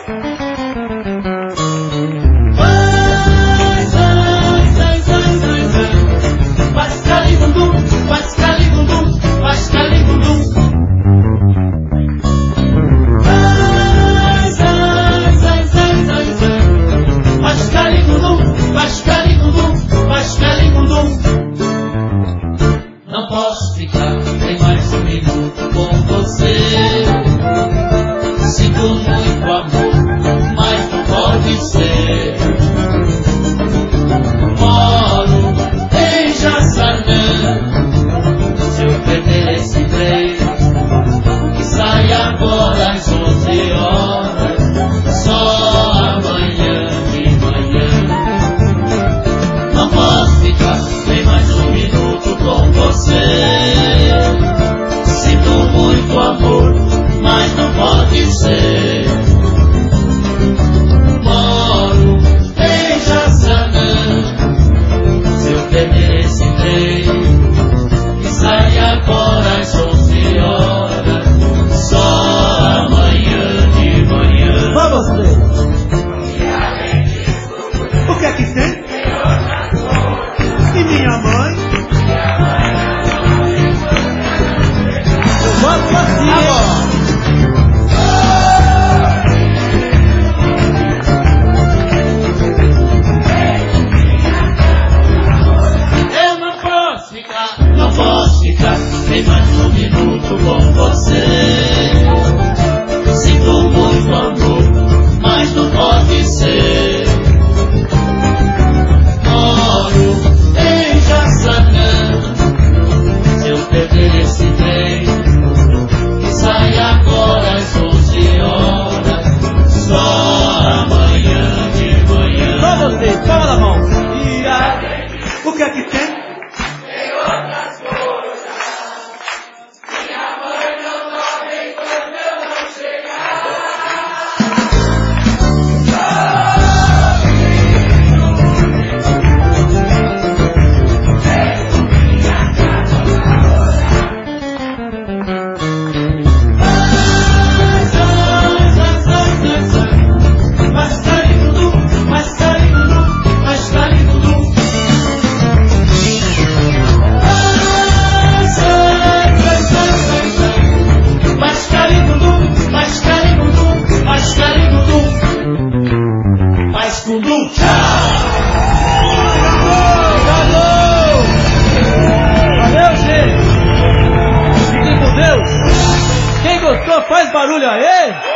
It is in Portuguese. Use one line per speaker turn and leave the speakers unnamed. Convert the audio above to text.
Não posso ficar nem mais um minuto com você. Sinto muito amor, mas não pode ser. Moro em Jaçanã. Se eu perder esse trem, que sai agora às 11 horas, só amanhã de manhã. Não posso ficar nem mais um minuto com você. Sinto muito amor, mas não pode ser. Moro em Jaçanã. Se eu perder esse trem, que sai agora às 11 horas, só amanhã de manhã.
Vamos ver. O que é que tem? E minha mãe? Vamos assim agora.
Eu não posso ficar nem mais um minuto com você. Sinto muito amor, mas não pode ser. Moro em Jaçanã. Se eu perder esse trem, que sai agora às 11 horas, só amanhã de manhã.
Só você, palma na mão. O que é que tem? Valeu, gente! Fiquem com Deus! Quem gostou, faz barulho aí!